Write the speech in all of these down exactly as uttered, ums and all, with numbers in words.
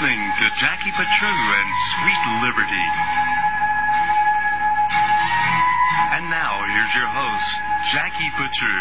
listening to Jackie Patru and Sweet Liberty. And now, here's your host, Jackie Patru.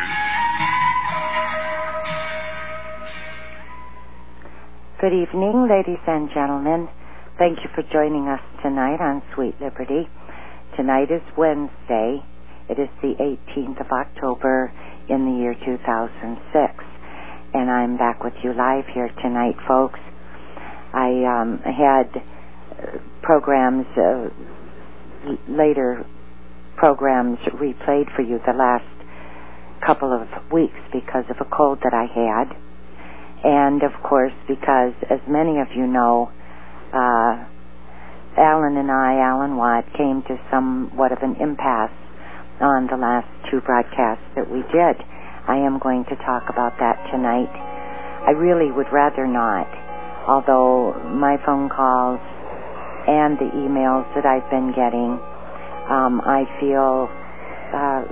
Good evening, ladies and gentlemen. Thank you for joining us tonight on Sweet Liberty. Tonight is Wednesday. It is the eighteenth of October in the year two thousand six. And I'm back with you live here tonight, folks. I um, had uh, programs, uh, later programs replayed for you the last couple of weeks because of a cold that I had. And, of course, because, as many of you know, uh, Alan and I, Alan Watt, came to somewhat of an impasse on the last two broadcasts that we did. I am going to talk about that tonight. I really would rather not, although my phone calls and the emails that I've been getting, um, I feel uh,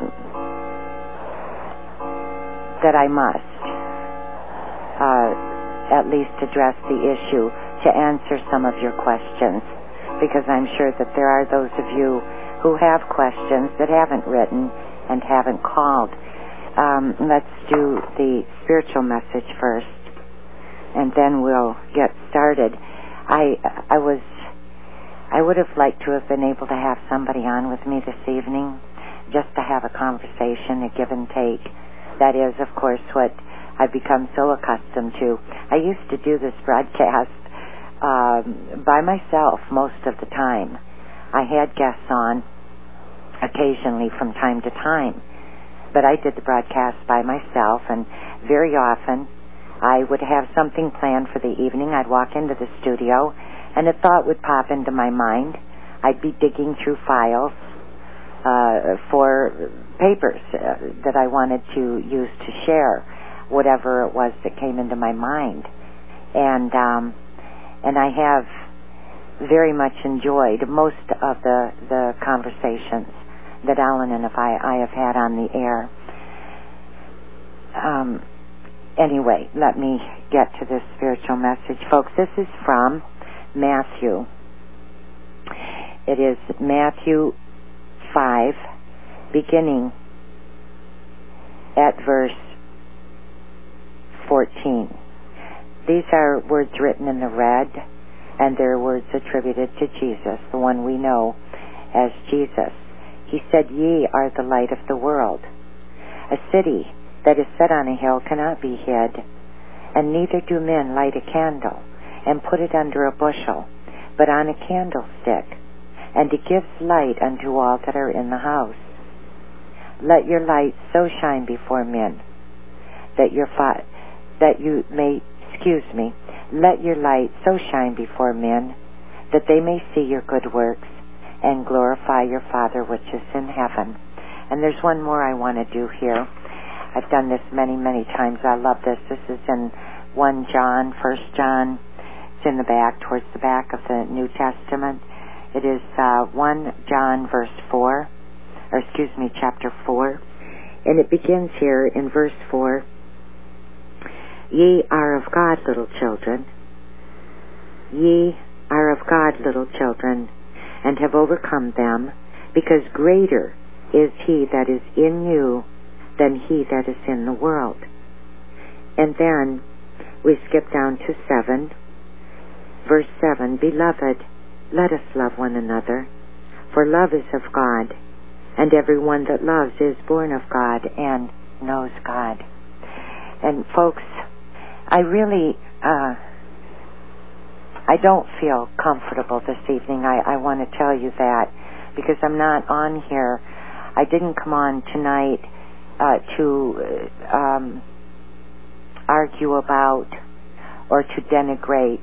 that I must uh, at least address the issue to answer some of your questions, because I'm sure that there are those of you who have questions that haven't written and haven't called. Um, let's do the spiritual message first, and then we'll get started. I I was I would have liked to have been able to have somebody on with me this evening, just to have a conversation, a give and take. That is, of course, what I've become so accustomed to. I used to do this broadcast um, by myself most of the time. I had guests on occasionally from time to time, but I did the broadcast by myself, and very often I would have something planned for the evening. I'd walk into the studio, and a thought would pop into my mind. I'd be digging through files uh, for papers uh, that I wanted to use to share, whatever it was that came into my mind. And um, and I have very much enjoyed most of the, the conversations that Alan and I, I have had on the air. Um, anyway, let me get to this spiritual message. Folks, this is from Matthew. It is Matthew five, beginning at verse fourteen. These are words written in the red, and they're words attributed to Jesus, the one we know as Jesus. He said, "Ye are the light of the world. A city that is set on a hill cannot be hid, and neither do men light a candle and put it under a bushel, but on a candlestick, and it gives light unto all that are in the house. Let your light so shine before men that your fa- that you may, excuse me, let your light so shine before men that they may see your good works and glorify your Father which is in heaven." And there's one more I want to do here. I've done this many, many times. I love this. This is in First John, First John. It's in the back, towards the back of the New Testament. It is uh, First John verse four, or excuse me, chapter four. And it begins here in verse four. "Ye are of God, little children. Ye are of God, little children, and have overcome them, because greater is he that is in you than he that is in the world." And then we skip down to seven. Verse seven, "Beloved, let us love one another, for love is of God, and every one that loves is born of God and knows God." And folks, I really, uh, I don't feel comfortable this evening. I, I want to tell you that, because I'm not on here. I didn't come on tonight uh, to um, argue about or to denigrate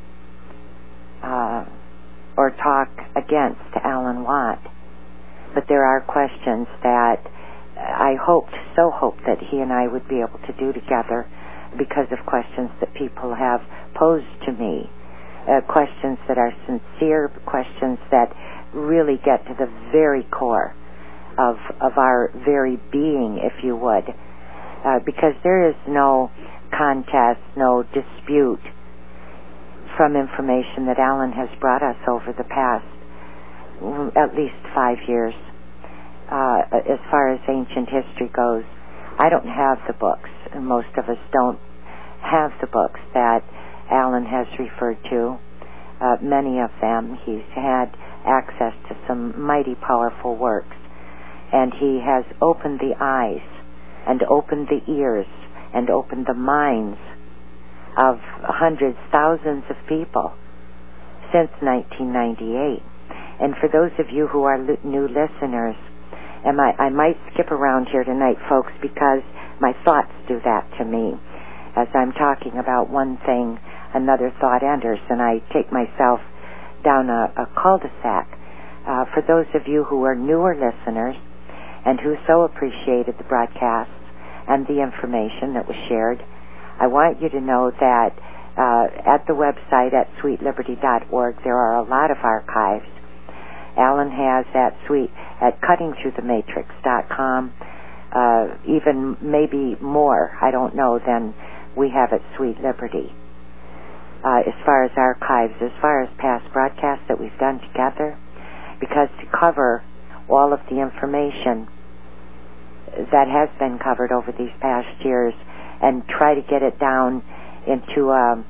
uh, or talk against Alan Watt. But there are questions that I hoped, so hoped that he and I would be able to do together, because of questions that people have posed to me, uh, questions that are sincere, questions that really get to the very core of of our very being, if you would, uh, because there is no contest, no dispute from information that Alan has brought us over the past at least five years. Uh, as far as ancient history goes, I don't have the books, and most of us don't have the books that Alan has referred to. Uh, many of them, he's had access to some mighty powerful works, and he has opened the eyes and opened the ears and opened the minds of hundreds, thousands of people since nineteen ninety-eight. And for those of you who are li- new listeners, and I, I might skip around here tonight, folks, because my thoughts do that to me. As I'm talking about one thing, another thought enters, and I take myself down a, a cul-de-sac. Uh, for those of you who are newer listeners and who so appreciated the broadcasts and the information that was shared, I want you to know that uh, at the website at sweet liberty dot org there are a lot of archives. Alan has at sweet at cutting through the matrix dot com, uh, even maybe more, I don't know, than we have at Sweet Liberty. Uh, as far as archives, as far as past broadcasts that we've done together, because to cover all of the information that has been covered over these past years and try to get it down into a,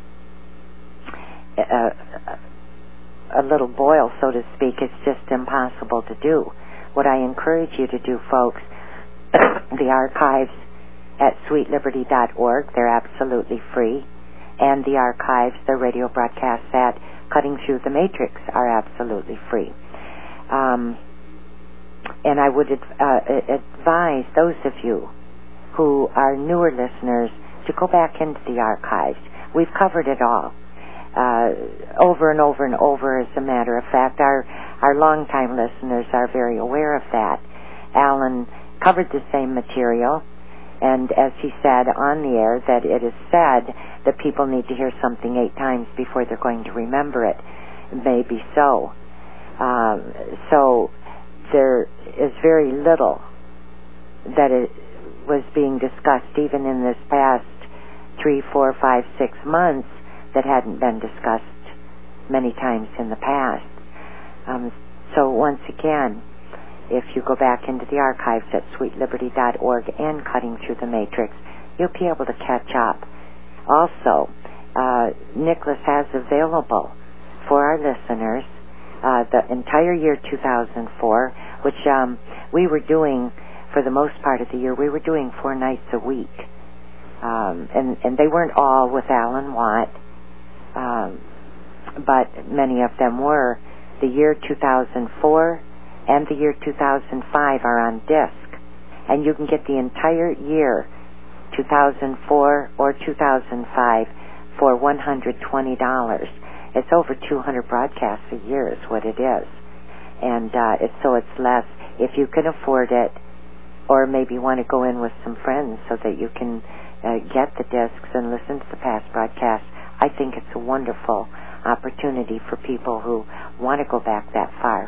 a, a little boil, so to speak, it's just impossible to do. What I encourage you to do, folks, the archives at sweet liberty dot org, they're absolutely free, and the archives, the radio broadcasts at Cutting Through the Matrix, are absolutely free. Um, and I would uh, advise those of you who are newer listeners to go back into the archives. We've covered it all, uh, over and over and over. As a matter of fact, our our longtime listeners are very aware of that. Alan covered the same material, and as he said on the air, that it is said that people need to hear something eight times before they're going to remember it. Maybe so. Um, so there is very little that it was being discussed even in this past three, four, five, six months that hadn't been discussed many times in the past. Um, so once again, if you go back into the archives at sweet liberty dot org and Cutting Through the Matrix, you'll be able to catch up. Also, uh, Nicholas has available for our listeners uh, the entire year two thousand four, which um, we were doing for the most part of the year. We were doing four nights a week. Um, and, and they weren't all with Alan Watt, um, but many of them were. The year two thousand four and the year two thousand five are on disc, and you can get the entire year two thousand four or two thousand five for one hundred twenty dollars. It's over two hundred broadcasts a year is what it is, and uh, it's, so it's less. If you can afford it, or maybe want to go in with some friends so that you can uh, get the discs and listen to the past broadcasts, I think it's a wonderful opportunity for people who want to go back that far.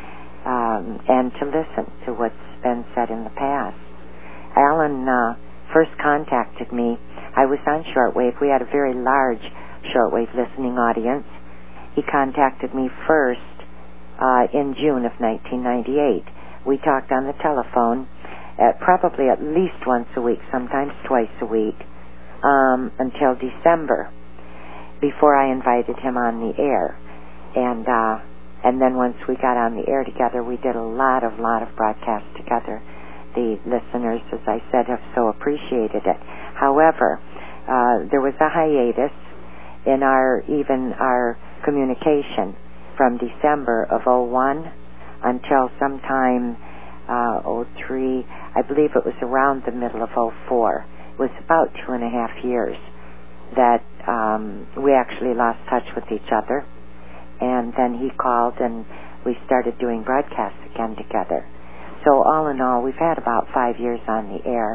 Um, and to listen to what's been said in the past. Alan uh, first contacted me. I was on shortwave. We had a very large shortwave listening audience. He contacted me first uh, in June of nineteen ninety-eight. We talked on the telephone uh, probably at least once a week, sometimes twice a week, um, until December, before I invited him on the air. And uh, And then once we got on the air together, we did a lot of, lot of broadcasts together. The listeners, as I said, have so appreciated it. However, uh, there was a hiatus in our, even our communication from December of oh one until sometime uh, oh three. I believe it was around the middle of oh four. It was about two and a half years that um, we actually lost touch with each other. And then he called and we started doing broadcasts again together. So all in all, we've had about five years on the air.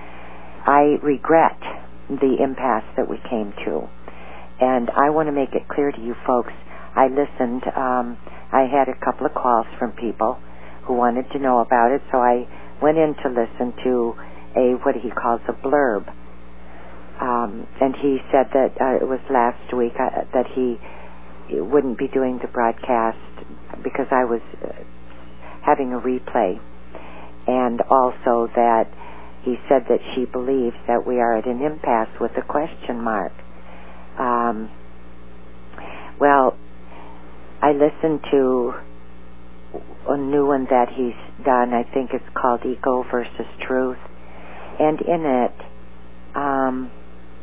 I regret the impasse that we came to. And I want to make it clear to you folks, I listened, um, I had a couple of calls from people who wanted to know about it, so I went in to listen to a, what he calls a blurb. Um, and he said that uh, it was last week uh, that he wouldn't be doing the broadcast because I was uh, having a replay, and also that he said that she believes that we are at an impasse with a question mark. Um, well, I listened to a new one that he's done. I think it's called Ego versus Truth, and in it, um,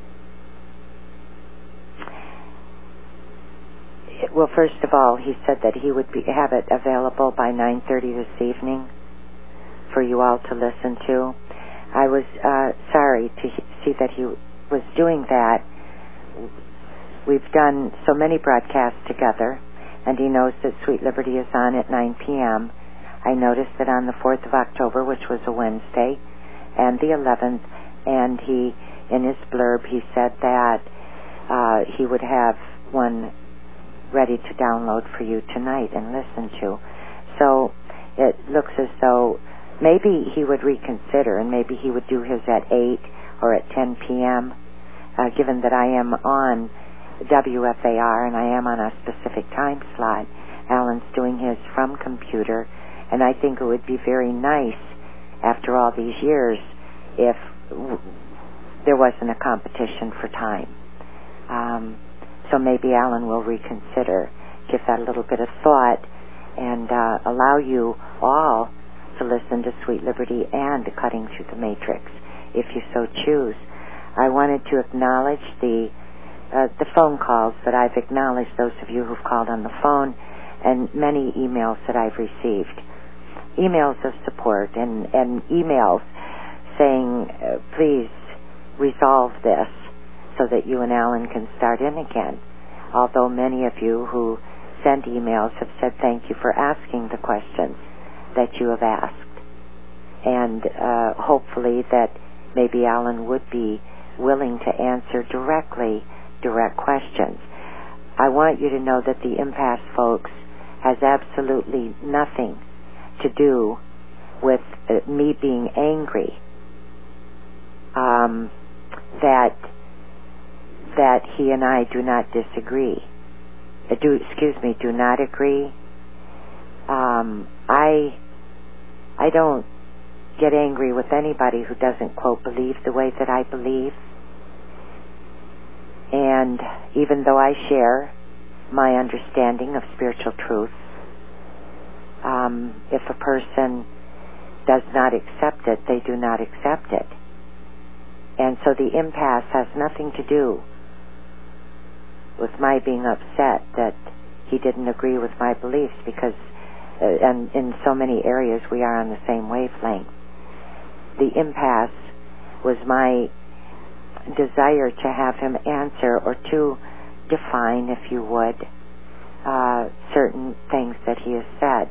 it, well, first of all, he said that he would be, have it available by nine thirty this evening for you all to listen to. I was uh, sorry to see that he was doing that. We've done so many broadcasts together, and he knows that Sweet Liberty is on at nine p.m. I noticed that on the fourth of October, which was a Wednesday, and the eleventh, and he, in his blurb, he said that uh, he would have one ready to download for you tonight and listen to. So it looks as though maybe he would reconsider, and maybe he would do his at eight or at ten p.m., uh, given that I am on W F A R and I am on a specific time slot. Alan's doing his from computer, and I think it would be very nice after all these years if w- there wasn't a competition for time. Um, so maybe Alan will reconsider, give that a little bit of thought, and uh, allow you all to listen to Sweet Liberty and Cutting Through the Matrix, if you so choose. I wanted to acknowledge the uh, the phone calls that I've acknowledged, those of you who've called on the phone, and many emails that I've received. Emails of support and, and emails saying, uh, please resolve this so that you and Alan can start in again. Although many of you who send emails have said thank you for asking the questions that you have asked. And uh, hopefully that maybe Alan would be willing to answer directly direct questions. I want you to know that the impasse, folks, has absolutely nothing to do with uh, me being angry um, that that he and I do not disagree. Uh, do excuse me, do not agree. Um, I I don't get angry with anybody who doesn't, quote, believe the way that I believe. And even though I share my understanding of spiritual truth, um, if a person does not accept it, they do not accept it. And so the impasse has nothing to do with my being upset that he didn't agree with my beliefs, because uh, and in so many areas we are on the same wavelength. The impasse was my desire to have him answer, or to define, if you would, uh, certain things that he has said.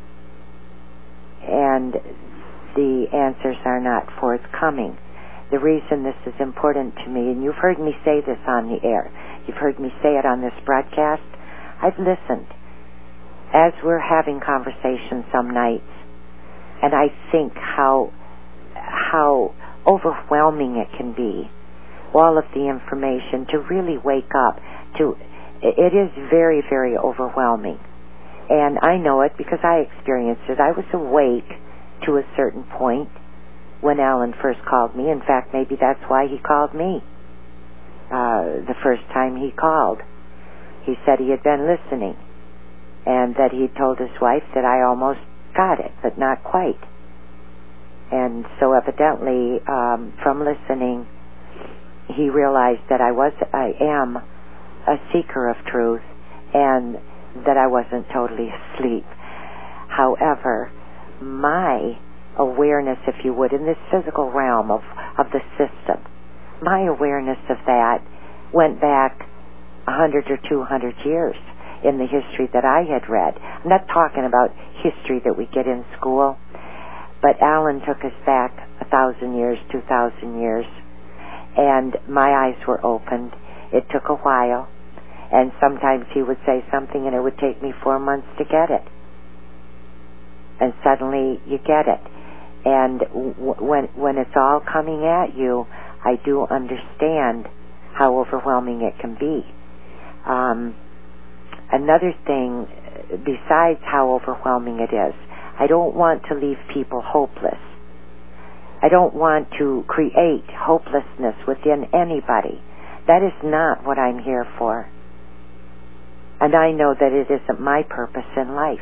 And the answers are not forthcoming. The reason this is important to me, and you've heard me say this on the air, you've heard me say it on this broadcast, I've listened as we're having conversations some nights, and I think how how overwhelming it can be, all of the information, to really wake up to. It is very, very overwhelming. And I know it because I experienced it. I was awake to a certain point when Alan first called me. In fact, maybe that's why he called me uh, the first time he called. He said he had been listening, and that he told his wife that I almost got it, but not quite. And so evidently, um, from listening, he realized that I was, I am a seeker of truth, and that I wasn't totally asleep. However, my awareness, if you would, in this physical realm of, of the system, my awareness of that went back a hundred or two hundred years in the history that I had read. I'm not talking about history that we get in school, but Alan took us back a thousand years, two thousand years, and my eyes were opened. It took a while, and sometimes he would say something and it would take me four months to get it. And suddenly you get it. And w- when when it's all coming at you, I do understand how overwhelming it can be. Um, another thing, besides how overwhelming it is, I don't want to leave people hopeless. I don't want to create hopelessness within anybody. That is not what I'm here for. And I know that it isn't my purpose in life,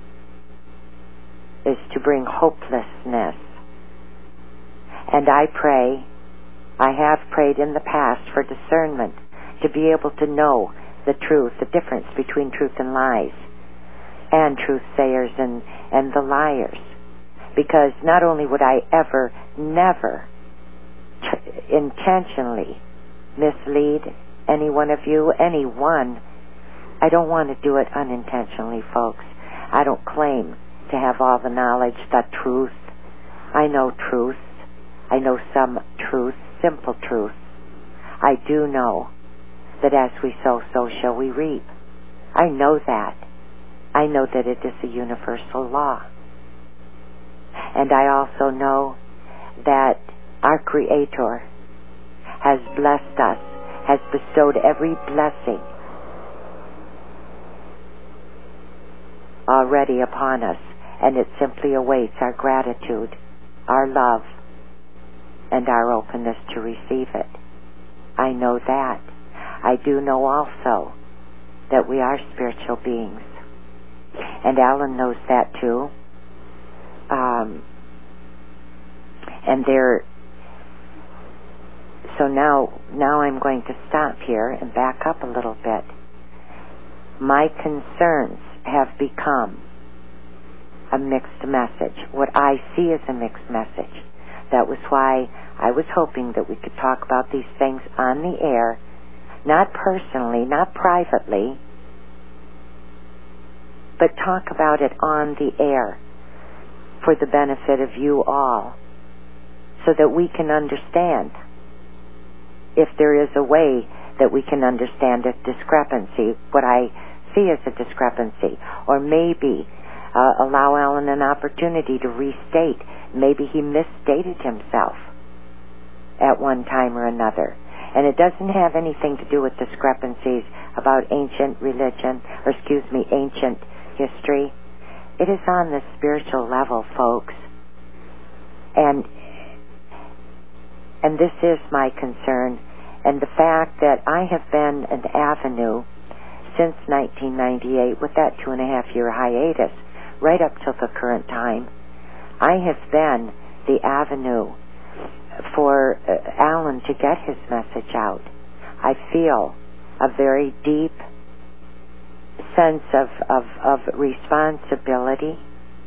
is to bring hopelessness. And I pray, I have prayed in the past for discernment, to be able to know the truth, the difference between truth and lies, and truth sayers and, and the liars. Because not only would I ever, never t- intentionally mislead any one of you, anyone, I don't want to do it unintentionally, folks. I don't claim to have all the knowledge, the truth. I know truth. I know some truth, simple truth. I do know that as we sow, so shall we reap. I know that. I know that it is a universal law. And I also know that our Creator has blessed us, has bestowed every blessing already upon us, and it simply awaits our gratitude, our love, and our openness to receive it. I know that. I do know also that we are spiritual beings. And Alan knows that too. Um, and there, so now, now I'm going to stop here and back up a little bit. My concerns have become a mixed message. What I see is a mixed message. That was why I was hoping that we could talk about these things on the air, not personally, not privately, but talk about it on the air for the benefit of you all, so that we can understand, if there is a way that we can understand a discrepancy, what I see as a discrepancy, or maybe uh, allow Alan an opportunity to restate. Maybe he misstated himself at one time or another. And it doesn't have anything to do with discrepancies about ancient religion, or excuse me, ancient history. It is on the spiritual level, folks. And and this is my concern. And the fact that I have been an avenue since nineteen ninety-eight, with that two and a half year hiatus, right up till the current time, I have been the avenue for uh, Alan to get his message out. I feel a very deep sense of, of, of responsibility,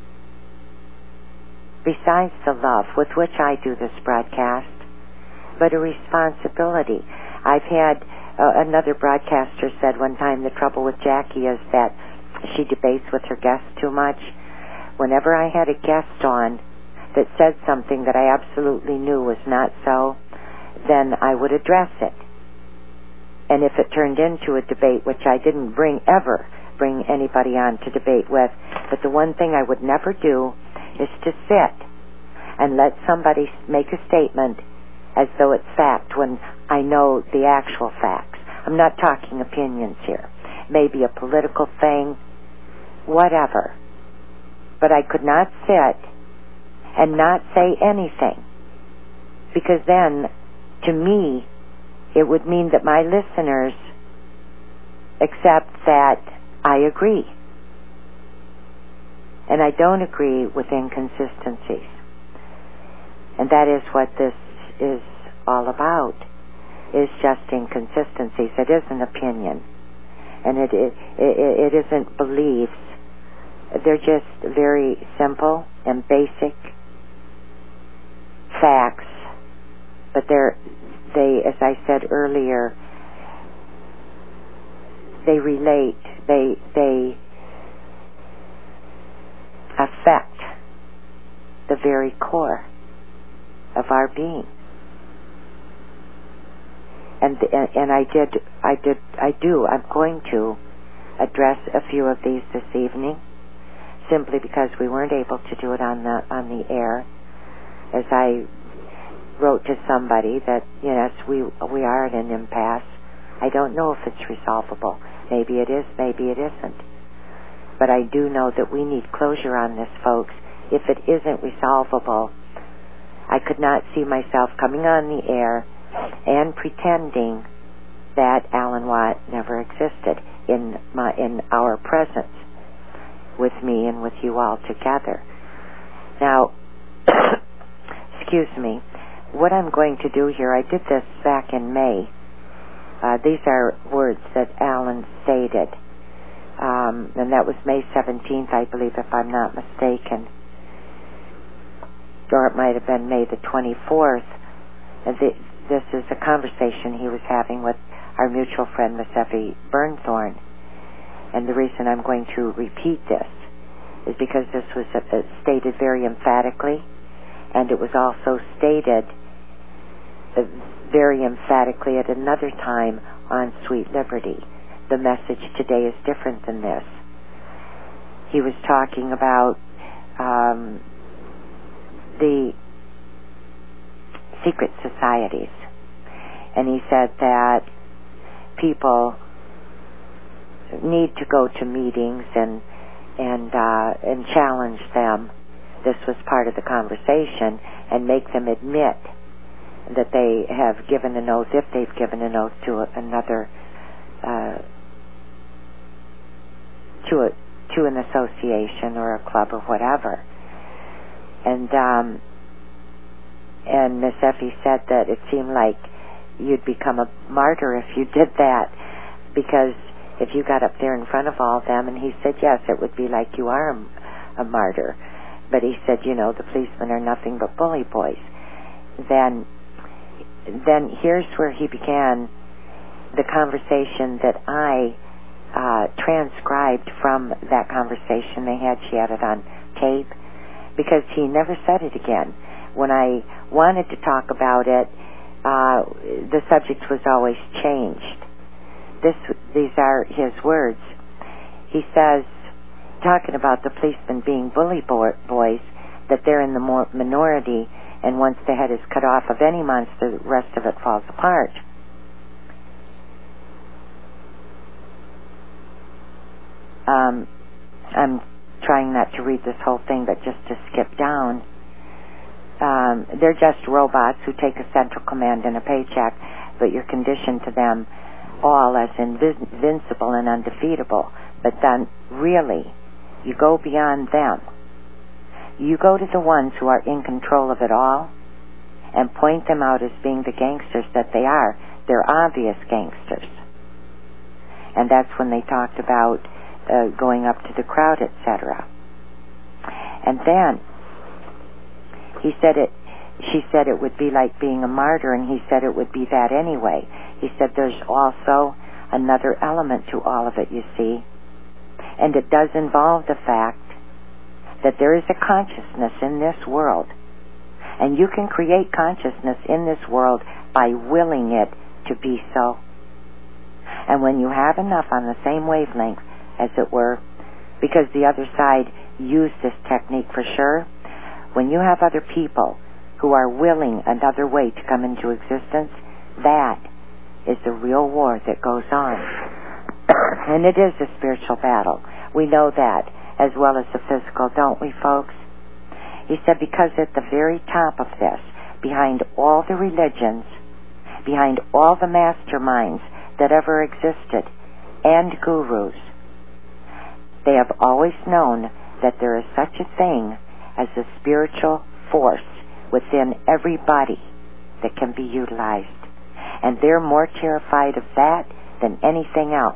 besides the love with which I do this broadcast, but a responsibility. I've had uh, another broadcaster said one time, the trouble with Jackie is that she debates with her guests too much. Whenever I had a guest on that said something that I absolutely knew was not so, then I would address it. And if it turned into a debate, which I didn't bring ever bring anybody on to debate with, but the one thing I would never do is to sit and let somebody make a statement as though it's fact when I know the actual facts. I'm not talking opinions here. Maybe a political thing, whatever. But I could not sit and not say anything, because then, to me, it would mean that my listeners accept that I agree. And I don't agree with inconsistencies. And that is what this is all about, is just inconsistencies. It is an opinion. And it, it, it, it isn't beliefs. They're just very simple and basic facts. But they're, they, as I said earlier, they relate, they, they affect the very core of our being. And, and and I did, I did, I do, I'm going to address a few of these this evening, simply because we weren't able to do it on the on the air. As I wrote to somebody that, yes, we we are at an impasse. don't know if it's resolvable. Maybe it is, maybe it isn't. But I do know that we need closure on this, folks. If it isn't resolvable, I could not see myself coming on the air and pretending that Alan Watt never existed in my in our presence with me and with you all together. Now, excuse me, what I'm going to do here, I did this back in May. Uh, these are words that Alan stated, um, and that was May seventeenth, I believe, if I'm not mistaken. Or it might have been May the twenty-fourth. And the, this is a conversation he was having with our mutual friend, Miss Effie Burnthorne. And the reason I'm going to repeat this is because this was uh, stated very emphatically, and it was also stated uh, very emphatically at another time on Sweet Liberty. The message today is different than this. He was talking about um, the secret societies, and he said that people need to go to meetings and and uh, and challenge them. This was part of the conversation, and make them admit that they have given an oath, if they've given an oath to a, another uh, to a to an association or a club or whatever. And um, and Miss Effie said that it seemed like you'd become a martyr if you did that, because if you got up there in front of all of them, and he said, yes, it would be like you are a, a martyr. But he said, you know, the policemen are nothing but bully boys. Then, then here's where he began the conversation that I uh, transcribed from that conversation they had. She had it on tape, because he never said it again. When I wanted to talk about it, uh, the subject was always changed. This, these are his words. He says, talking about the policemen being bully bo- boys, that they're in the more minority, and once the head is cut off of any monster, the rest of it falls apart. Um, I'm trying not to read this whole thing, but just to skip down. Um, they're just robots who take a central command and a paycheck, but you're conditioned to them all as invis- invincible and undefeatable. But then, really, you go beyond them. You go to the ones who are in control of it all and point them out as being the gangsters that they are. They're obvious gangsters. And that's when they talked about uh, going up to the crowd, et cetera. And then he said it. She said it would be like being a martyr, and he said it would be that anyway. He said there's also another element to all of it, you see, and it does involve the fact that there is a consciousness in this world, and you can create consciousness in this world by willing it to be so. And when you have enough on the same wavelength, as it were, because the other side used this technique for sure, when you have other people who are willing another way to come into existence, that is the real war that goes on. And it is a spiritual battle. We know that, as well as the physical, don't we, folks? He said, because at the very top of this, behind all the religions, behind all the masterminds that ever existed, and gurus, they have always known that there is such a thing as a spiritual force within everybody that can be utilized. And they're more terrified of that than anything else.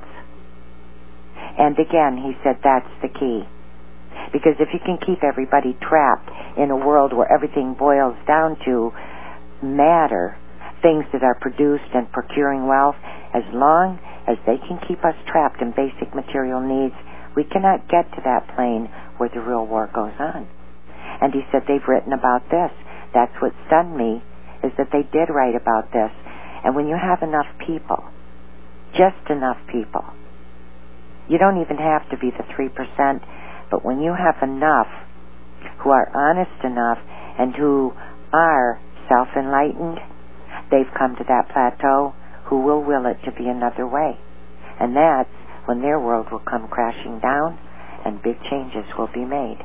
And again, he said that's the key. Because if you can keep everybody trapped in a world where everything boils down to matter, things that are produced and procuring wealth, as long as they can keep us trapped in basic material needs, we cannot get to that plane where the real war goes on. And he said they've written about this. That's what stunned me, is that they did write about this. And when you have enough people, just enough people, you don't even have to be the three percent, but when you have enough who are honest enough and who are self-enlightened, they've come to that plateau who will will it to be another way. And that's when their world will come crashing down and big changes will be made.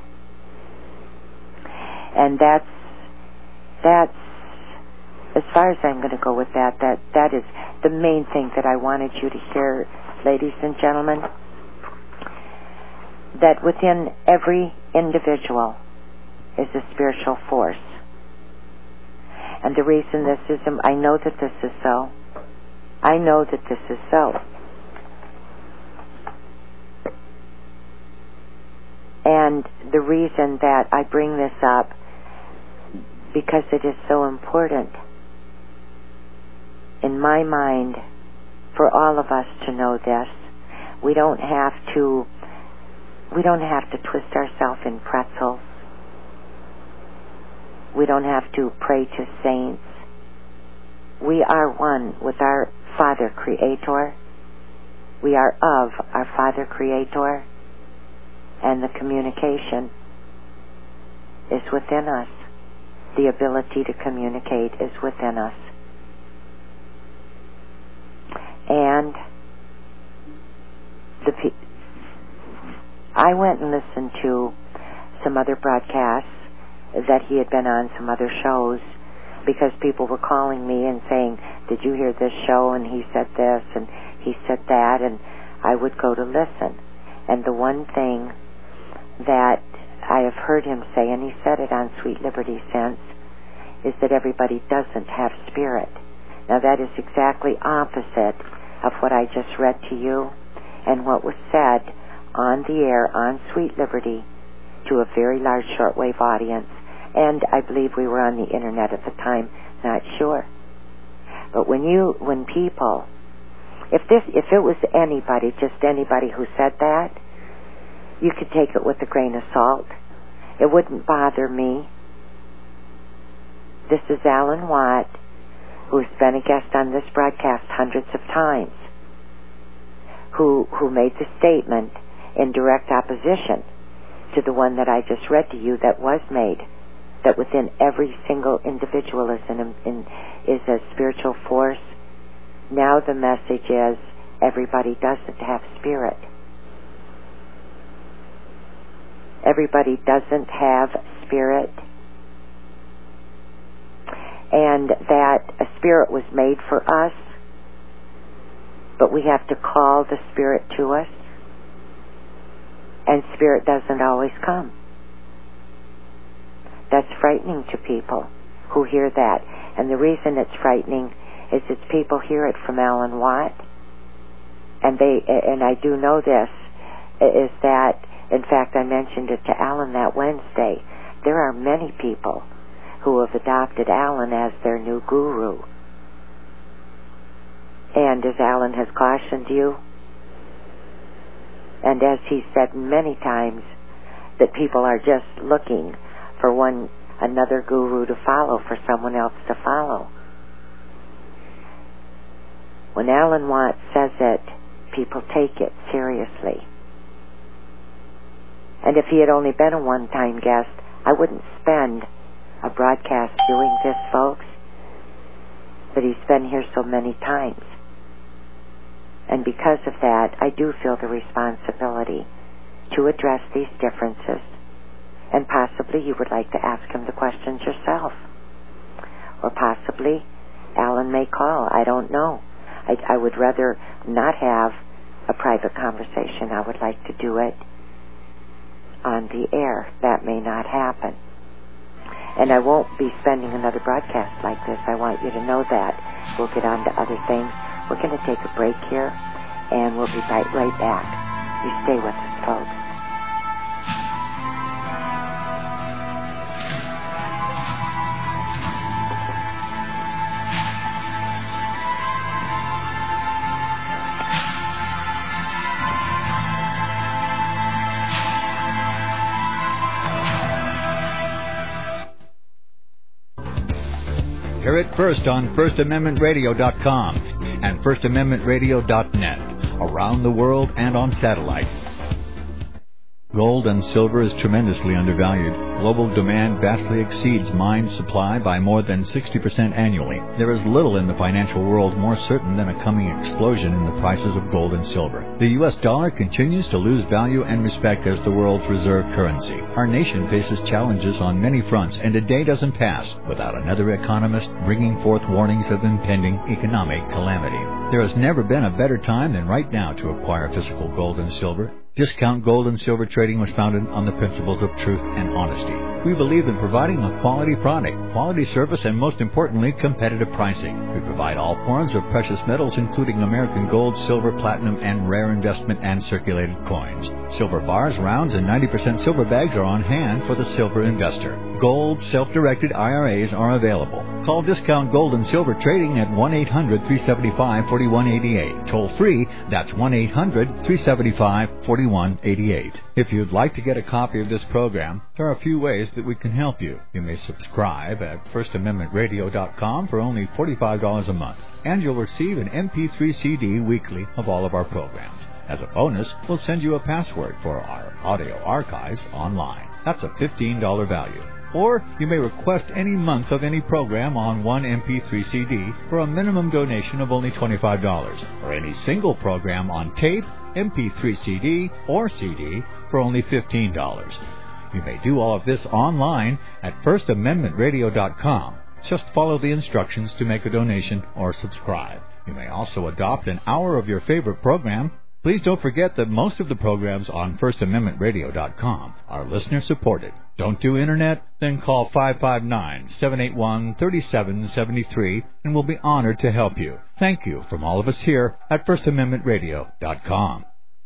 And that's, that's, as far as I'm going to go with that, that, that is the main thing that I wanted you to hear, ladies and gentlemen, that within every individual is a spiritual force. And the reason this is, I know that this is so. I know that this is so. And the reason that I bring this up, because it is so important, in my mind, for all of us to know this. We don't have to, we don't have to twist ourselves in pretzels. We don't have to pray to saints. We are one with our Father Creator. We are of our Father Creator. And the communication is within us. The ability to communicate is within us. And the pe- I went and listened to some other broadcasts that he had been on, some other shows, because people were calling me and saying, did you hear this show? And he said this, and he said that, and I would go to listen. And the one thing that I have heard him say, and he said it on Sweet Liberty Sense, is that everybody doesn't have spirit. Now that is exactly opposite of what I just read to you and what was said on the air on Sweet Liberty to a very large shortwave audience. And I believe we were on the internet at the time, not sure. But when you, when people, if this, if it was anybody, just anybody who said that, you could take it with a grain of salt. It wouldn't bother me. This is Alan Watt, who's been a guest on this broadcast hundreds of times, who who made the statement in direct opposition to the one that I just read to you that was made, that within every single individual is, an, in, is a spiritual force. Now the message is everybody doesn't have spirit. Everybody doesn't have spirit. And that a spirit was made for us, but we have to call the spirit to us. And spirit doesn't always come. That's frightening to people who hear that. And the reason it's frightening is it's people hear it from Alan Watt. And they, and I do know this, is that, in fact, I mentioned it to Alan that Wednesday, there are many people who have adopted Alan as their new guru. And as Alan has cautioned you, and as he said many times, that people are just looking for one another guru to follow, for someone else to follow. When Alan Watt says it, people take it seriously. And if he had only been a one-time guest, I wouldn't spend a broadcast doing this, folks. But he's been here so many times. And because of that, I do feel the responsibility to address these differences. And possibly you would like to ask him the questions yourself. Or possibly Alan may call. I don't know. I, I would rather not have a private conversation. I would like to do it on the air. That may not happen. And I won't be spending another broadcast like this. I want you to know that. We'll get on to other things. We're going to take a break here, and we'll be right, right back. You stay with us, folks. Hear it first on First Amendment Radio dot com and First Amendment Radio dot net, around the world and on satellite. Gold and silver is tremendously undervalued. global demand vastly exceeds mine supply by more than sixty percent annually, there is little in the financial world more certain than a coming explosion in the prices of gold and silver. The U S dollar continues to lose value and respect as the world's reserve currency. Our nation faces challenges on many fronts, and a day doesn't pass without another economist bringing forth warnings of impending economic calamity. There has never been a better time than right now to acquire physical gold and silver. Discount Gold and Silver Trading was founded on the principles of truth and honesty. We believe in providing a quality product, quality service, and most importantly, competitive pricing. We provide all forms of precious metals, including American gold, silver, platinum, and rare investment and circulated coins. Silver bars, rounds, and ninety percent silver bags are on hand for the silver investor. Gold, self-directed I R As are available. Call Discount Gold and Silver Trading at one eight hundred, three seven five, four one eight eight. Toll free, that's one eight hundred, three seven five, four one eight eight. If you'd like to get a copy of this program, there are a few ways that we can help you. You may subscribe at first amendment radio dot com for only forty-five dollars a month, and you'll receive an M P three C D weekly of all of our programs. As a bonus, we'll send you a password for our audio archives online. That's a fifteen dollars value. Or you may request any month of any program on one M P three C D for a minimum donation of only twenty-five dollars, or any single program on tape, M P three C D, or C D for only fifteen dollars. You may do all of this online at first amendment radio dot com. Just follow the instructions to make a donation or subscribe. You may also adopt an hour of your favorite program. Please don't forget that most of the programs on first amendment radio dot com are listener-supported. Don't do Internet? Then call five five nine, seven eight one, three seven seven three and we'll be honored to help you. Thank you from all of us here at first amendment radio dot com.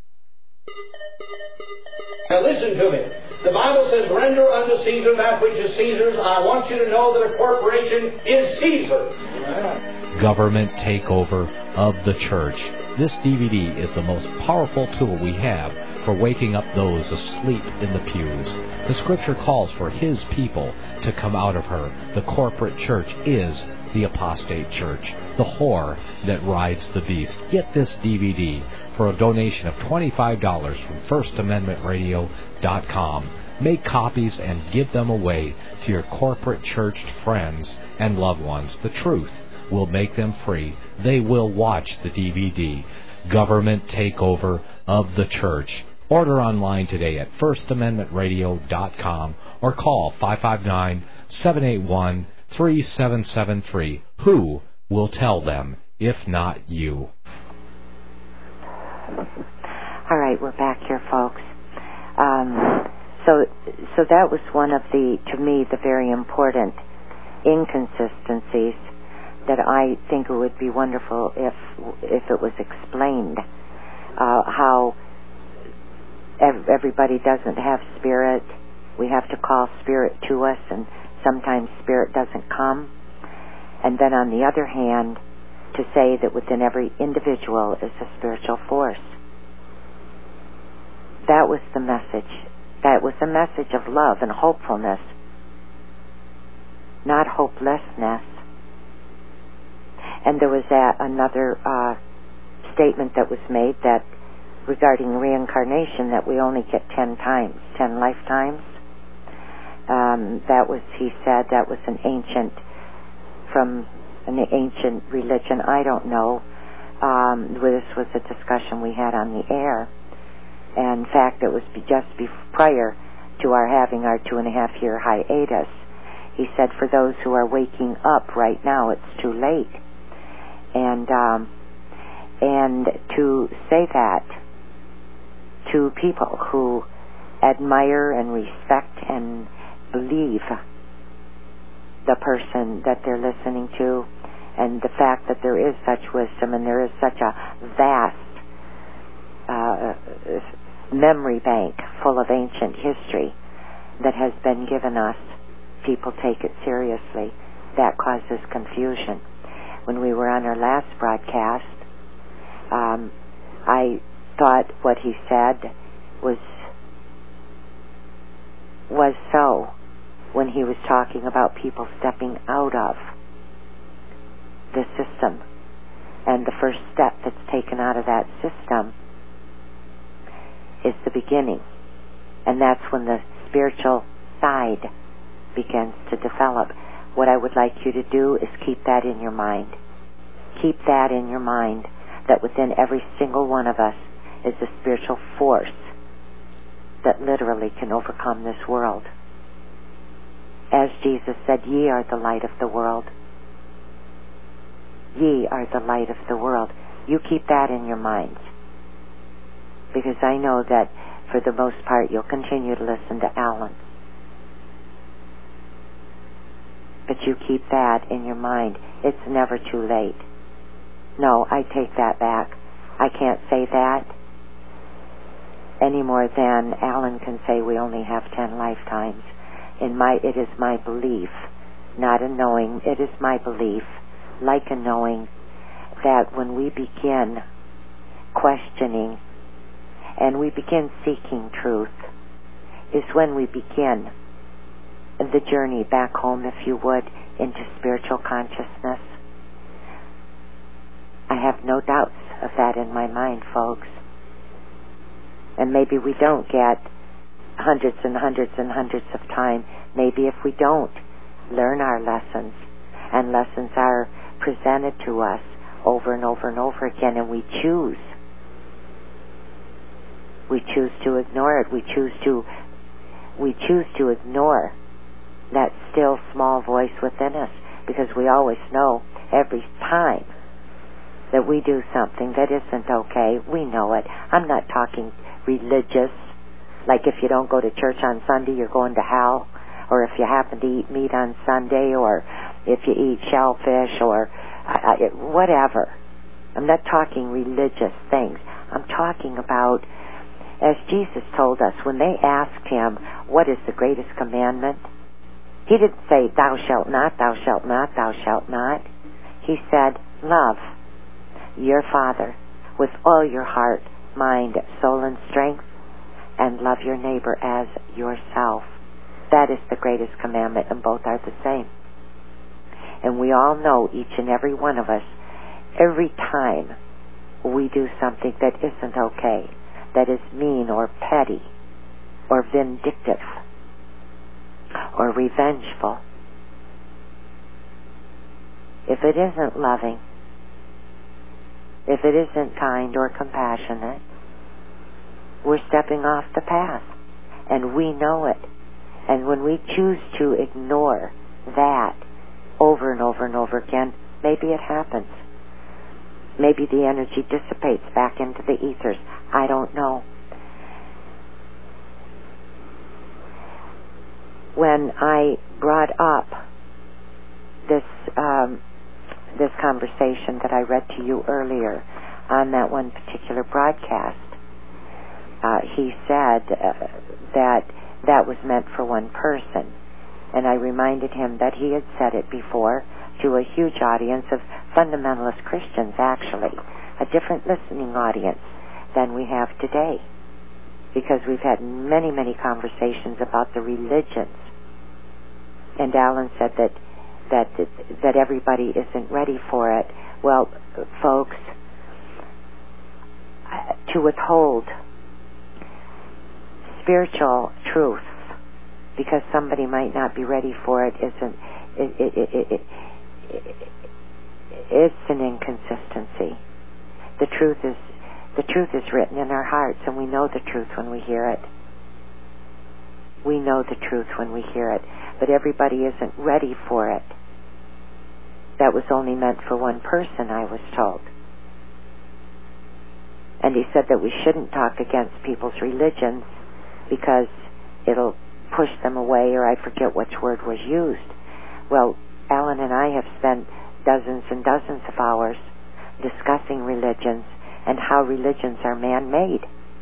Now listen to me. The Bible says, render unto Caesar that which is Caesar's. I want you to know that a corporation is Caesar. Government takeover of the church. This D V D is the most powerful tool we have for waking up those asleep in the pews. The Scripture calls for His people to come out of her. The corporate church is the apostate church, the whore that rides the beast. Get this D V D for a donation of twenty-five dollars from first amendment radio dot com. Make copies and give them away to your corporate church friends and loved ones. The truth will make them free. They will watch the D V D, Government Takeover of the Church. Order online today at first amendment radio dot com or call five five nine, seven eight one, three seven seven three. Who will tell them if not you? All right, we're back here, folks. Um, so, so that was one of the, to me, the very important inconsistencies that I think it would be wonderful if if it was explained, uh, how ev- everybody doesn't have spirit. We have to call spirit to us, and sometimes spirit doesn't come. And then on the other hand, to say that within every individual is a spiritual force. That was the message. That was a message of love and hopefulness, not hopelessness. And there was a, another uh, statement that was made that regarding reincarnation, that we only get ten times, ten lifetimes. Um, that was, he said, that was an ancient, from an ancient religion. I don't know. Um, this was a discussion we had on the air. And in fact, it was just be- prior to our having our two and a half year hiatus. He said, for those who are waking up right now, it's too late. And um, and to say that to people who admire and respect and believe the person that they're listening to, and the fact that there is such wisdom and there is such a vast uh, memory bank full of ancient history that has been given us, people take it seriously. That causes confusion. When we were on our last broadcast, um, I thought what he said was was so when he was talking about people stepping out of the system. And the first step that's taken out of that system is the beginning. And that's when the spiritual inside begins to develop. What I would like you to do is keep that in your mind. Keep that in your mind, that within every single one of us is a spiritual force that literally can overcome this world. As Jesus said, ye are the light of the world. Ye are the light of the world. You keep that in your minds. Because I know that for the most part you'll continue to listen to Alan. But you keep that in your mind. It's never too late. No, I take that back. I can't say that any more than Alan can say we only have ten lifetimes. In my, it is my belief, not a knowing, it is my belief, like a knowing, that when we begin questioning and we begin seeking truth, is when we begin the journey back home, if you would, into spiritual consciousness. I have no doubts of that in my mind, folks. And maybe we don't get hundreds and hundreds and hundreds of time. Maybe if we don't learn our lessons, and lessons are presented to us over and over and over again, and we choose. We choose to ignore it. We choose to we choose to ignore that still small voice within us, because we always know every time that we do something that isn't okay, we know it. I'm not talking religious, like if you don't go to church on Sunday, you're going to hell, or if you happen to eat meat on Sunday, or if you eat shellfish, or uh, whatever. I'm not talking religious things. I'm talking about, as Jesus told us, when they asked him, what is the greatest commandment? He didn't say, thou shalt not, thou shalt not, thou shalt not. He said, love your Father with all your heart, mind, soul, and strength, and love your neighbor as yourself. That is the greatest commandment, and both are the same. And we all know, each and every one of us, every time we do something that isn't okay, that is mean or petty or vindictive or revengeful, if it isn't loving, if it isn't kind or compassionate, we're stepping off the path, and we know it. And when we choose to ignore that over and over and over again, maybe it happens. Maybe the energy dissipates back into the ethers. I don't know. When I brought up this um, this conversation that I read to you earlier on that one particular broadcast, uh, he said uh, that that was meant for one person. And I reminded him that he had said it before to a huge audience of fundamentalist Christians, actually, a different listening audience than we have today, because we've had many, many conversations about the religions. And Alan said that that that everybody isn't ready for it. Well, folks, to withhold spiritual truth because somebody might not be ready for it isn't it, it, it, it, it, it's an inconsistency. The truth is the truth is written in our hearts, and we know the truth when we hear it. We know the truth when we hear it, but everybody isn't ready for it. That was only meant for one person, I was told. And he said that we shouldn't talk against people's religions because it'll push them away, or I forget which word was used. Well, Alan and I have spent dozens and dozens of hours discussing religions and how religions are man-made,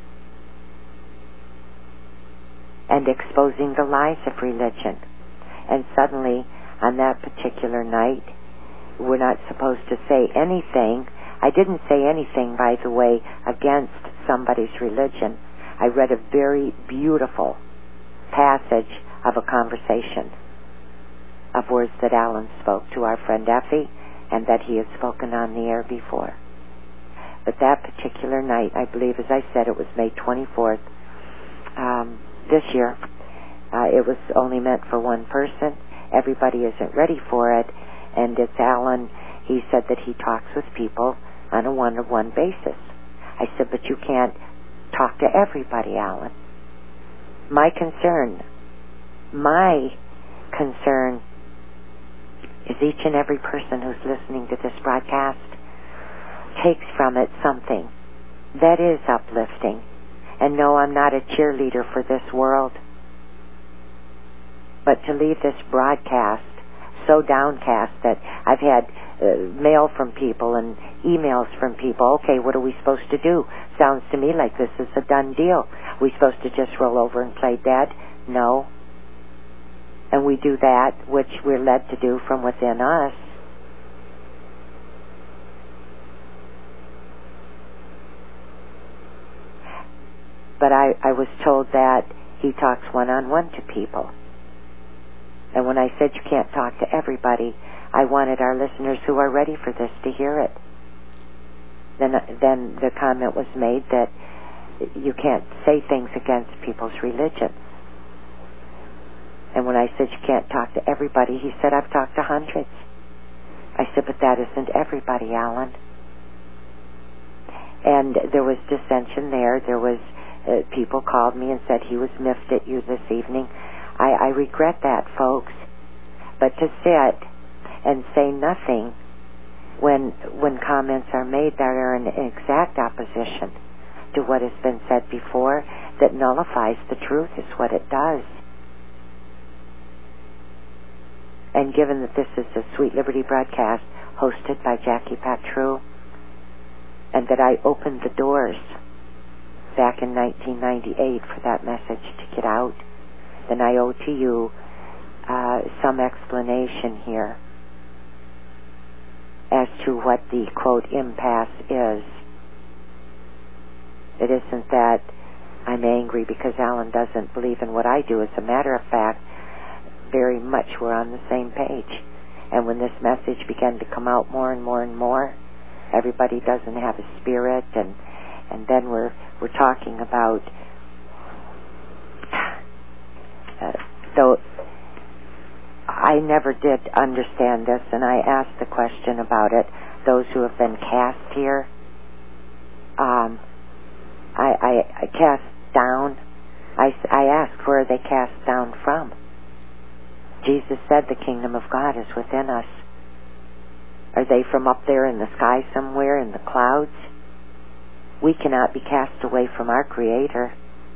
and exposing the lies of religion. And suddenly, on that particular night, we're not supposed to say anything. I didn't say anything, by the way, against somebody's religion. I read a very beautiful passage of a conversation of words that Alan spoke to our friend Effie, and that he had spoken on the air before. But that particular night, I believe, as I said, it was May twenty-fourth, um, this year, Uh, it was only meant for one person. Everybody isn't ready for it. And it's Alan. He said that he talks with people on a one-to-one basis. I said, but you can't talk to everybody, Alan. My concern, my concern is each and every person who's listening to this broadcast takes from it something that is uplifting. And no, I'm not a cheerleader for this world. But to leave this broadcast so downcast that I've had uh, mail from people and emails from people, okay, what are we supposed to do? Sounds to me like this is a done deal. Are we supposed to just roll over and play dead? No. And we do that which we're led to do from within us. But I, I was told that he talks one-on-one to people. And when I said you can't talk to everybody, I wanted our listeners who are ready for this to hear it. Then, then the comment was made that you can't say things against people's religion. And when I said you can't talk to everybody, he said, I've talked to hundreds. I said, but that isn't everybody, Alan. And there was dissension there. There was uh, people called me and said he was miffed at you this evening. I, I regret that, folks. But to sit and say nothing when when comments are made that are in exact opposition to what has been said before, that nullifies the truth, is what it does. And given that this is a Sweet Liberty broadcast hosted by Jackie Patru, and that I opened the doors back in nineteen ninety-eight for that message to get out, then I owe to you uh, some explanation here as to what the, quote, impasse is. It isn't that I'm angry because Alan doesn't believe in what I do. As a matter of fact, very much we're on the same page. And when this message began to come out more and more and more, everybody doesn't have a spirit, and and then we're we're talking about uh, though I never did understand this, and I asked the question about it. Those who have been cast here, um, I, I, I cast down. I, I asked, where are they cast down from? Jesus said the kingdom of God is within us. Are they from up there in the sky somewhere in the clouds? We cannot be cast away from our Creator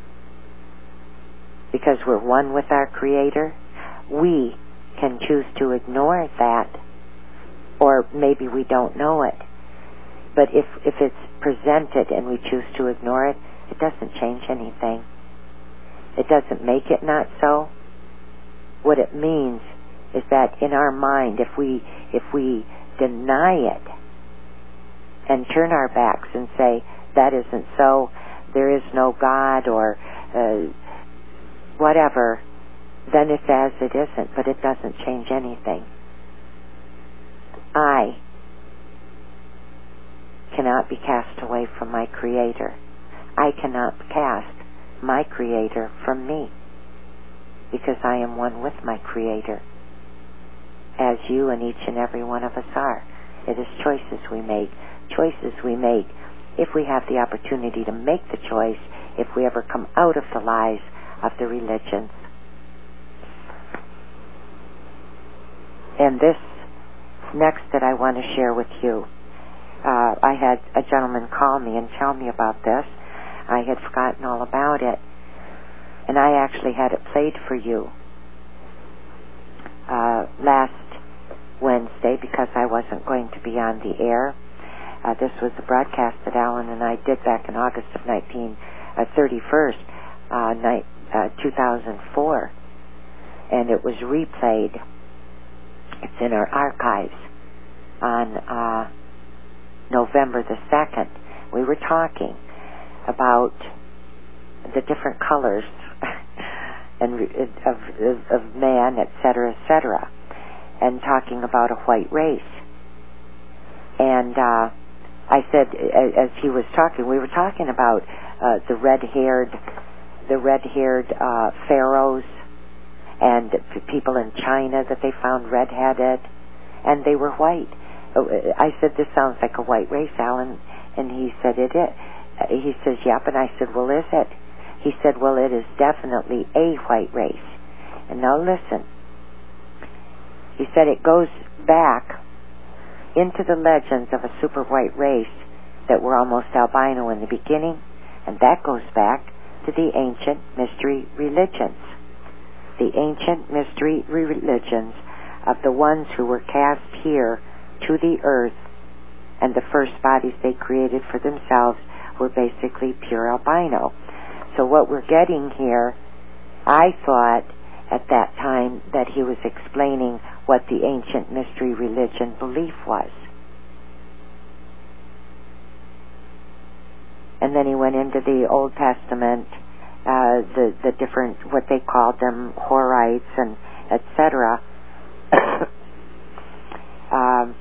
because we're one with our Creator. We can choose to ignore that, or maybe we don't know it. But if, if it's presented and we choose to ignore it, it doesn't change anything. It doesn't make it not so. What it means is that in our mind, if we if we deny it and turn our backs and say, that isn't so, there is no God, or uh, whatever, then it's as it isn't, but it doesn't change anything. I cannot be cast away from my Creator. I cannot cast my Creator from me, because I am one with my Creator, as you and each and every one of us are. It is choices we make. Choices we make if we have the opportunity to make the choice, if we ever come out of the lies of the religions. And this next that I want to share with you, uh, I had a gentleman call me and tell me about this. I had forgotten all about it, and I actually had it played for you uh, last Wednesday because I wasn't going to be on the air. Uh, this was the broadcast that Alan and I did back in August of nineteen thirty-first, uh, night, uh, two thousand four, and it was replayed. It's in our archives on uh, November the second. We were talking about the different colors and of, of, of man, et cetera, et cetera, and talking about a white race. And uh, I said, as he was talking, we were talking about uh, the red-haired, the red-haired uh, pharaohs and p- people in China that they found red-headed, and they were white. I said, this sounds like a white race, Alan, and he said, it is. He says, yep, and I said, well, is it? He said, well, it is definitely a white race. And now listen. He said it goes back into the legends of a super white race that were almost albino in the beginning, and that goes back to the ancient mystery religions. The ancient mystery religions of the ones who were cast here to the earth, and the first bodies they created for themselves were basically pure albino. So what we're getting here, I thought at that time that he was explaining what the ancient mystery religion belief was. And then he went into the Old Testament, uh, the the different, what they called them, Horites and et cetera. um,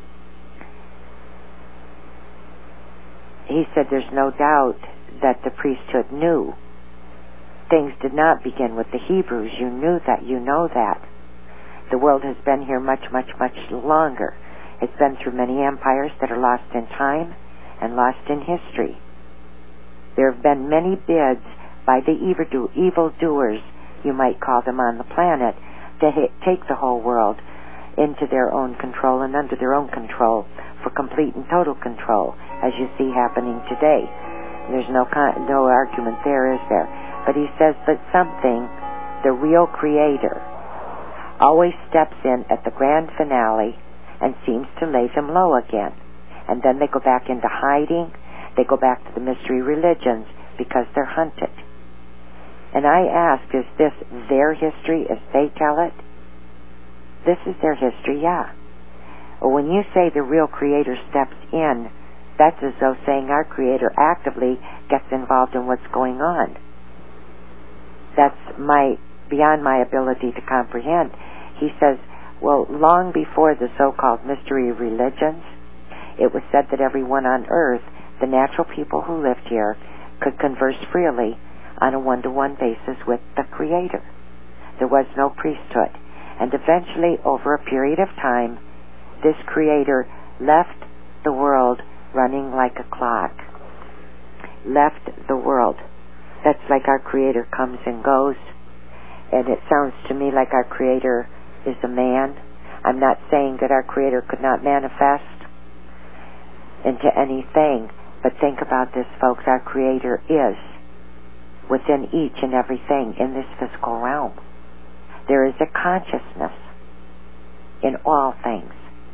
he said there's no doubt that the priesthood knew. Things did not begin with the Hebrews. You knew that. You know that. The world has been here much, much, much longer. It's been through many empires that are lost in time and lost in history. There have been many bids by the evil doers, you might call them, on the planet, to take the whole world into their own control and under their own control for complete and total control, as you see happening today. There's no con- no argument there, is there? But he says that something, the real creator, always steps in at the grand finale and seems to lay them low again. And then they go back into hiding. They go back to the mystery religions because they're hunted. And I ask, is this their history as they tell it? This is their history, yeah. Well, when you say the real creator steps in, that's as though saying our creator actively gets involved in what's going on. That's my beyond my ability to comprehend. He says, well, long before the so-called mystery religions, it was said that everyone on earth, the natural people who lived here, could converse freely on a one-to-one basis with the Creator. There was no priesthood. And eventually, over a period of time, this Creator left the world running like a clock. Left the world. That's like our Creator comes and goes. And it sounds to me like our Creator is a man. I'm not saying that our Creator could not manifest into anything, but think about this, folks. Our Creator is within each and everything in this physical realm. There is a consciousness in all things.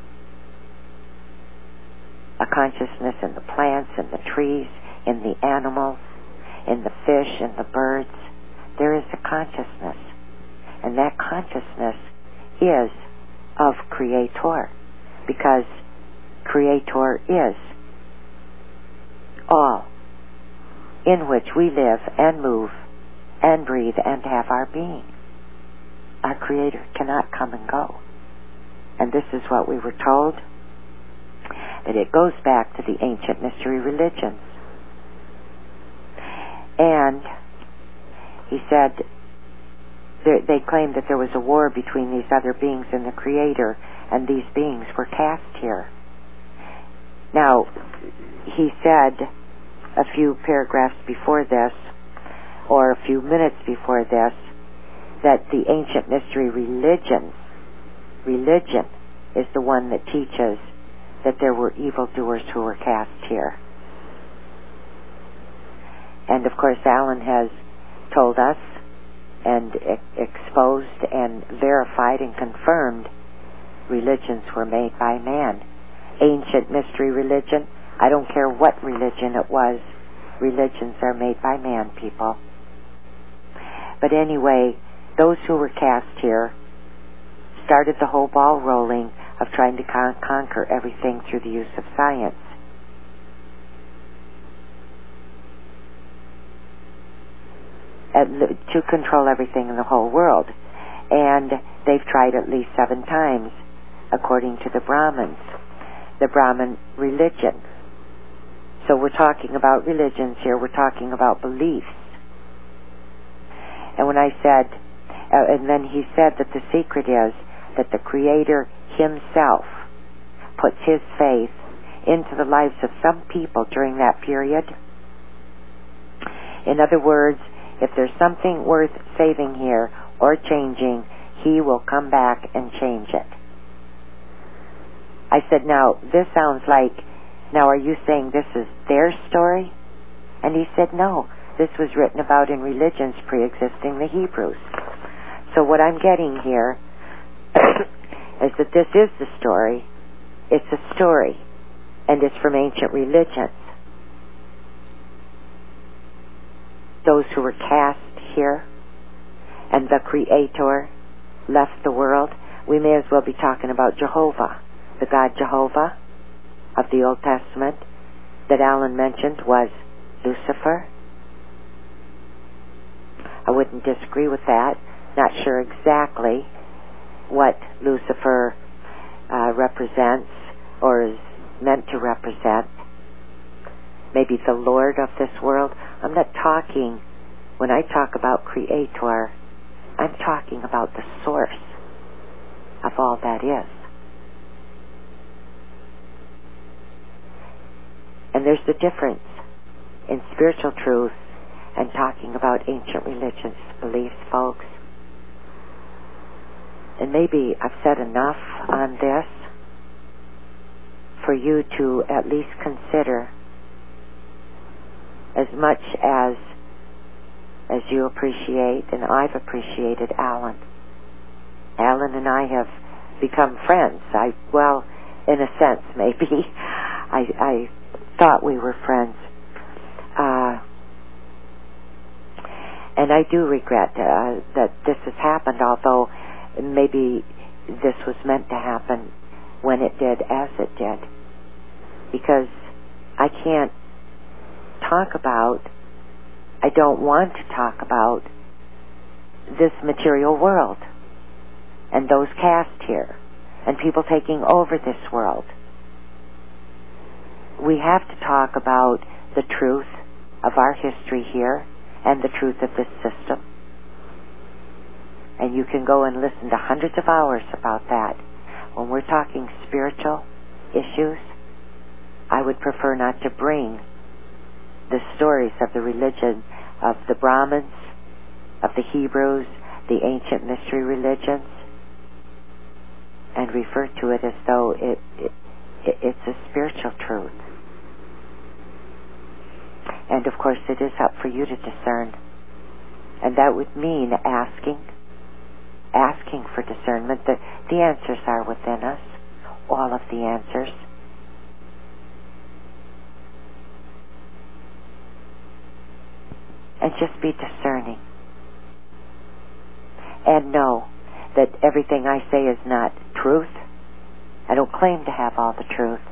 A consciousness in the plants, in the trees, in the animals, in the fish, in the birds. There is a consciousness. And that consciousness is of Creator, because Creator is all in which we live and move and breathe and have our being. Our Creator cannot come and go. And this is what we were told, that it goes back to the ancient mystery religions. And he said they claimed that there was a war between these other beings and the Creator, and these beings were cast here. Now, he said a few paragraphs before this, or a few minutes before this, that the ancient mystery religions, religion is the one that teaches that there were evildoers who were cast here. And of course, Alan has told us and e- exposed and verified and confirmed religions were made by man. Ancient mystery religion, I don't care what religion it was, religions are made by man, people. But anyway, those who were cast here started the whole ball rolling of trying to con- conquer everything through the use of science. At, to control everything in the whole world. And they've tried at least seven times, according to the Brahmins, the Brahmin religion. So we're talking about religions here, we're talking about beliefs. And when I said Uh, and then he said that the secret is that the Creator himself puts his faith into the lives of some people during that period. In other words, if there's something worth saving here or changing, he will come back and change it. I said, now, this sounds like, now are you saying this is their story? And he said, no, this was written about in religions pre-existing the Hebrews. So what I'm getting here is that this is the story. It's a story, and it's from ancient religions. Those who were cast here, and the Creator left the world. We may as well be talking about Jehovah. The God Jehovah of the Old Testament that Alan mentioned was Lucifer. I wouldn't disagree with that. Not sure exactly what Lucifer uh, represents or is meant to represent. Maybe the Lord of this world. I'm not talking, when I talk about Creator, I'm talking about the source of all that is. And there's the difference in spiritual truth and talking about ancient religious beliefs, folks. And maybe I've said enough on this for you to at least consider, as much as as you appreciate, and I've appreciated Alan. Alan and I have become friends. I, well, in a sense, maybe. I, I thought we were friends. Uh, and I do regret uh, that this has happened, although maybe this was meant to happen when it did as it did. Because I can't talk about, I don't want to talk about this material world and those cast here and people taking over this world. We have to talk about the truth of our history here and the truth of this system. And you can go and listen to hundreds of hours about that. When we're talking spiritual issues, I would prefer not to bring the stories of the religion of the Brahmins, of the Hebrews, the ancient mystery religions, and refer to it as though it, it, it it's a spiritual truth. And of course it is up for you to discern. And that would mean asking, asking for discernment. The, the answers are within us, all of the answers. And just be discerning. And know that everything I say is not truth. I don't claim to have all the truth.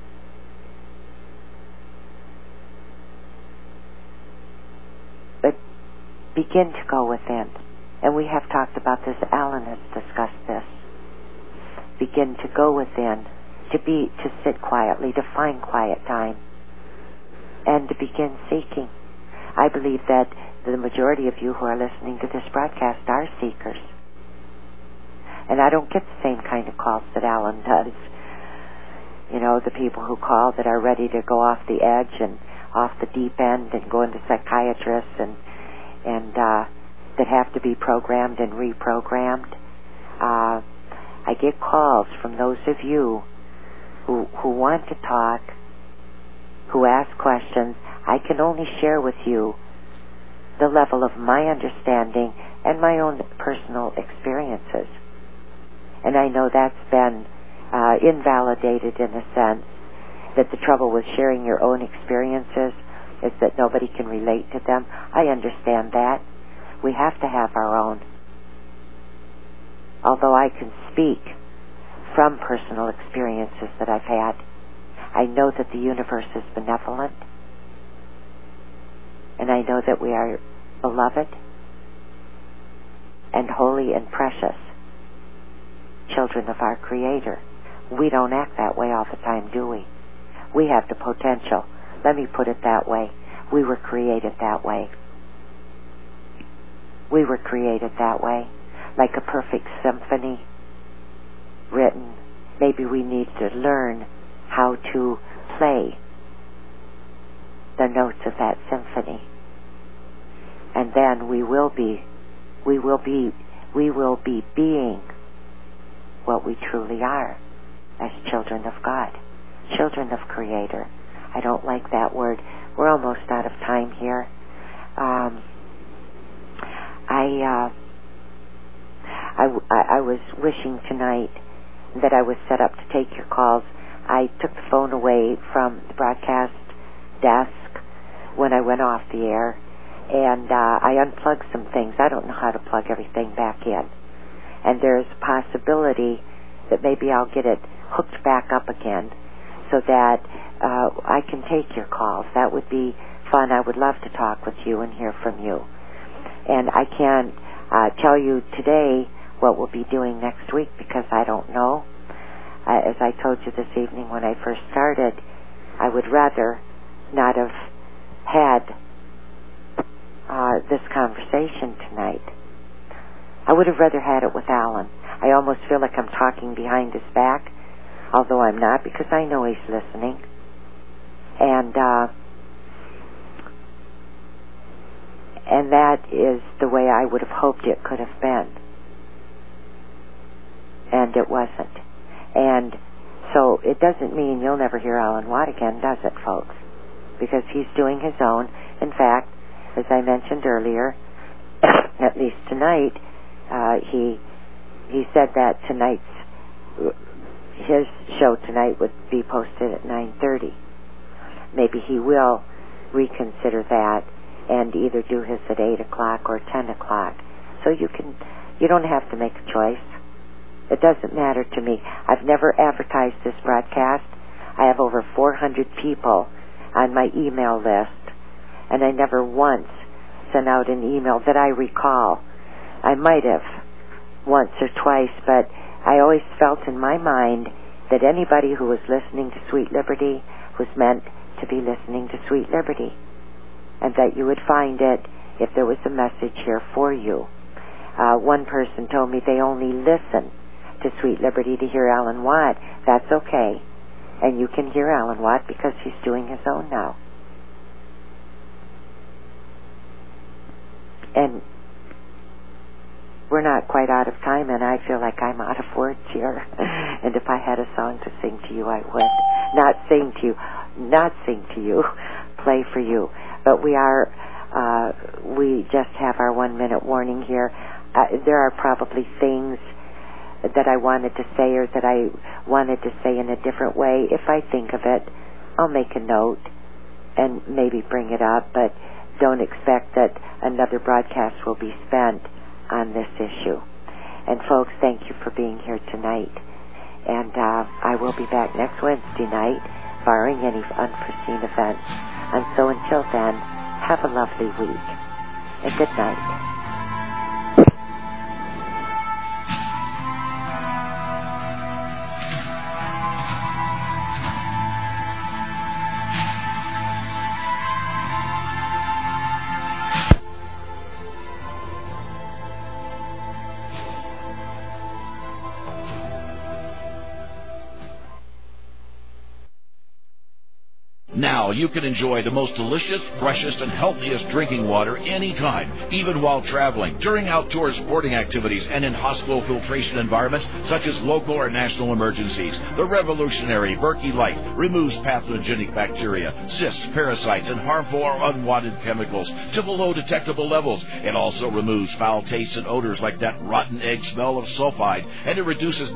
But begin to go within. And we have talked about this. Alan has discussed this. Begin to go within, to be, to sit quietly, to find quiet time, and to begin seeking. I believe that the majority of you who are listening to this broadcast are seekers. And I don't get the same kind of calls that Alan does. You know, the people who call that are ready to go off the edge and off the deep end and go into psychiatrists and and uh, that have to be programmed and reprogrammed. Uh, I get calls from those of you who who want to talk, who ask questions. I can only share with you the level of my understanding and my own personal experiences. And I know that's been uh, invalidated in a sense, that the trouble with sharing your own experiences is that nobody can relate to them. I understand that. We have to have our own. Although I can speak from personal experiences that I've had, I know that the universe is benevolent. And I know that we are beloved and holy and precious children of our Creator. We don't act that way all the time, do we? We have the potential. Let me put it that way. We were created that way. We were created that way. like a perfect symphony written. Maybe we need to learn how to play the notes of that symphony. And then we will be, we will be, we will be being what we truly are as children of God, children of Creator. I don't like that word. We're almost out of time here. Um, I, uh, I, I was wishing tonight that I was set up to take your calls. I took the phone away from the broadcast desk when I went off the air, and uh, I unplugged some things. I don't know how to plug everything back in. And there's a possibility that maybe I'll get it hooked back up again so that uh, I can take your calls. That would be fun. I would love to talk with you and hear from you. And I can't uh, tell you today what we'll be doing next week because I don't know. Uh, as I told you this evening when I first started, I would rather not have had uh, this conversation tonight. I would have rather had it with Alan. I almost feel like I'm talking behind his back, although I'm not, because I know he's listening. And uh, and that is the way I would have hoped it could have been. And it wasn't. And so it doesn't mean you'll never hear Alan Watt again, does it, folks? Because he's doing his own. In fact, as I mentioned earlier, at least tonight, uh, he he said that tonight's his show tonight would be posted at nine thirty. Maybe he will reconsider that and either do his at eight o'clock or ten o'clock. So you can, you don't have to make a choice. It doesn't matter to me. I've never advertised this broadcast. I have over four hundred people on my email list, and I never once sent out an email that I recall. I might have once or twice, but I always felt in my mind that anybody who was listening to Sweet Liberty was meant to be listening to Sweet Liberty, and that you would find it if there was a message here for you. Uh, one person told me they only listen to Sweet Liberty to hear Alan Watt. That's okay. And you can hear Alan Watt because he's doing his own now. And we're not quite out of time, and I feel like I'm out of words here. And if I had a song to sing to you, I would. Not sing to you, not sing to you, play for you. But we are, uh, we just have our one minute warning here. Uh, there are probably things that I wanted to say or that I wanted to say in a different way. If I think of it, I'll make a note and maybe bring it up, but don't expect that another broadcast will be spent on this issue. And folks, thank you for being here tonight. And uh, I will be back next Wednesday night, barring any unforeseen events. And so until then, have a lovely week. And good night. Now you can enjoy the most delicious, freshest, and healthiest drinking water anytime, even while traveling, during outdoor sporting activities, and in hospital filtration environments such as local or national emergencies. The revolutionary Berkey Light removes pathogenic bacteria, cysts, parasites, and harmful or unwanted chemicals to below detectable levels. It also removes foul tastes and odors like that rotten egg smell of sulfide, and it reduces